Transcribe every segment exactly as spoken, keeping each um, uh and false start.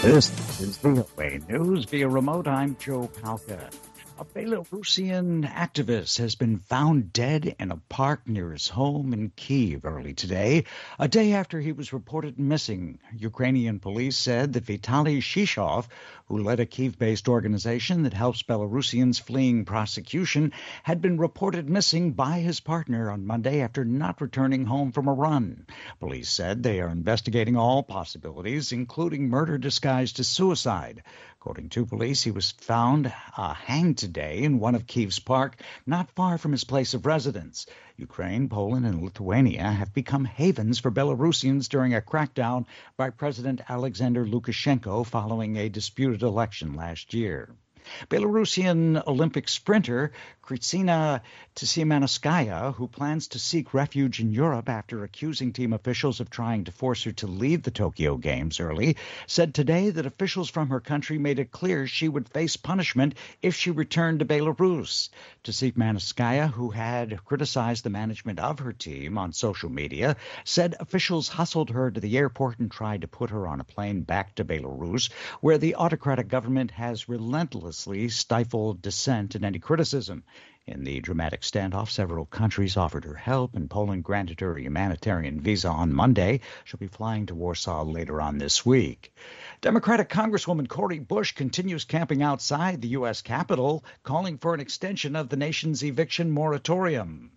This is V O A News via remote. I'm Joe Palca. A Belarusian activist has been found dead in a park near his home in Kyiv early today, a day after he was reported missing. Ukrainian police said that Vitaly Shishov, who led a Kyiv-based organization that helps Belarusians fleeing prosecution, had been reported missing by his partner on Monday after not returning home from a run. Police said they are investigating all possibilities, including murder disguised as suicide. According to police, he was found uh, hanged today in one of Kyiv's park, not far from his place of residence. Ukraine, Poland, and Lithuania have become havens for Belarusians during a crackdown by President Alexander Lukashenko following a disputed election last year. Belarusian Olympic sprinter Kristina Tsimanouskaya, who plans to seek refuge in Europe after accusing team officials of trying to force her to leave the Tokyo Games early, said today that officials from her country made it clear she would face punishment if she returned to Belarus. Tsimanouskaya, who had criticized the management of her team on social media, said officials hustled her to the airport and tried to put her on a plane back to Belarus, where the autocratic government has relentlessly stifled dissent and any criticism. In the dramatic standoff, several countries offered her help, and Poland granted her a humanitarian visa on Monday. She'll be flying to Warsaw later on this week. Democratic Congresswoman Cori Bush continues camping outside the U S Capitol, calling for an extension of the nation's eviction moratorium.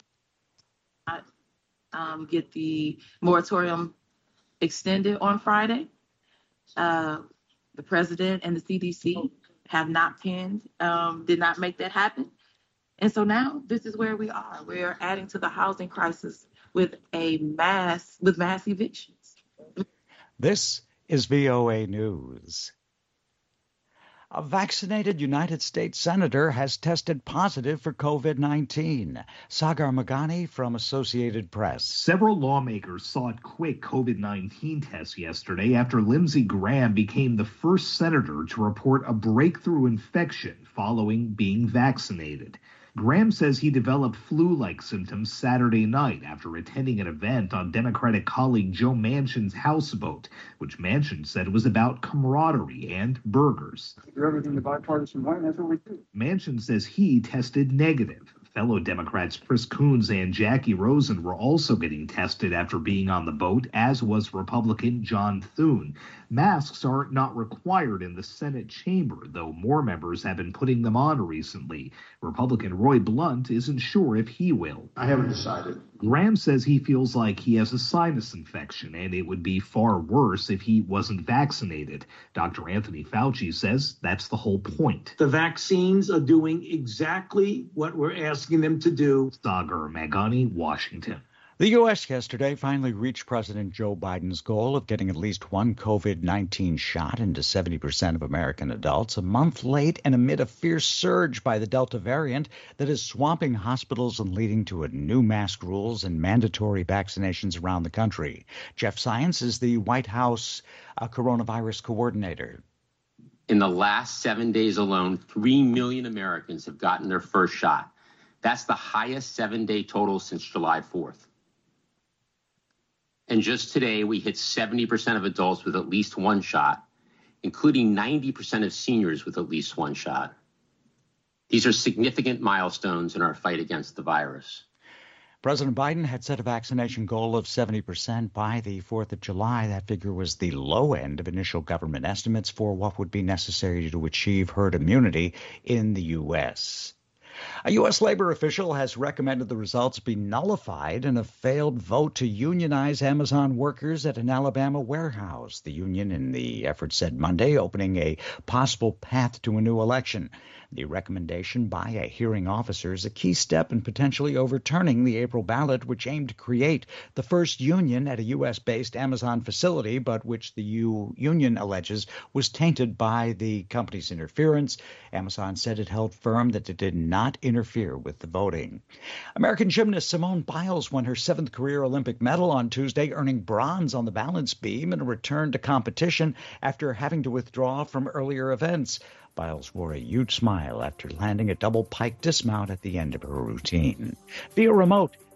Um, get the moratorium extended on Friday. Uh, the president and the C D C have not pinned, um, did not make that happen. And so now this is where we are. We're adding to the housing crisis with a mass, with mass evictions. This is V O A News. A vaccinated United States senator has tested positive for COVID nineteen. Sagar Meghani from Associated Press. Several lawmakers sought quick COVID nineteen tests yesterday after Lindsey Graham became the first senator to report a breakthrough infection following being vaccinated. Graham says he developed flu-like symptoms Saturday night after attending an event on Democratic colleague Joe Manchin's houseboat, which Manchin said was about camaraderie and burgers. Do everything the bipartisan way, and that's what we do. Manchin says he tested negative. Fellow Democrats Chris Coons and Jackie Rosen were also getting tested after being on the boat, as was Republican John Thune. Masks are not required in the Senate chamber, though more members have been putting them on recently. Republican Roy Blunt isn't sure if he will. I haven't decided. Graham says he feels like he has a sinus infection, and it would be far worse if he wasn't vaccinated. Doctor Anthony Fauci says that's the whole point. The vaccines are doing exactly what we're asking them to do. Sagar Meghani, Washington. The U S yesterday finally reached President Joe Biden's goal of getting at least one COVID nineteen shot into seventy percent of American adults, a month late and amid a fierce surge by the Delta variant that is swamping hospitals and leading to a new mask rules and mandatory vaccinations around the country. Jeff Zients is the White House uh, coronavirus coordinator. In the last seven days alone, three million Americans have gotten their first shot. That's the highest seven-day total since July fourth. And just today, we hit seventy percent of adults with at least one shot, including ninety percent of seniors with at least one shot. These are significant milestones in our fight against the virus. President Biden had set a vaccination goal of seventy percent by the fourth of July. That figure was the low end of initial government estimates for what would be necessary to achieve herd immunity in the U S. A U S labor official has recommended the results be nullified in a failed vote to unionize Amazon workers at an Alabama warehouse. The union in the effort said Monday, opening a possible path to a new election. The recommendation by a hearing officer is a key step in potentially overturning the April ballot, which aimed to create the first union at a U S-based Amazon facility, but which the U- union alleges was tainted by the company's interference. Amazon said it held firm that it did not interfere with the voting. American gymnast Simone Biles won her seventh career Olympic medal on Tuesday, earning bronze on the balance beam in a return to competition after having to withdraw from earlier events. Biles wore a huge smile after landing a double pike dismount at the end of her routine. Via remote,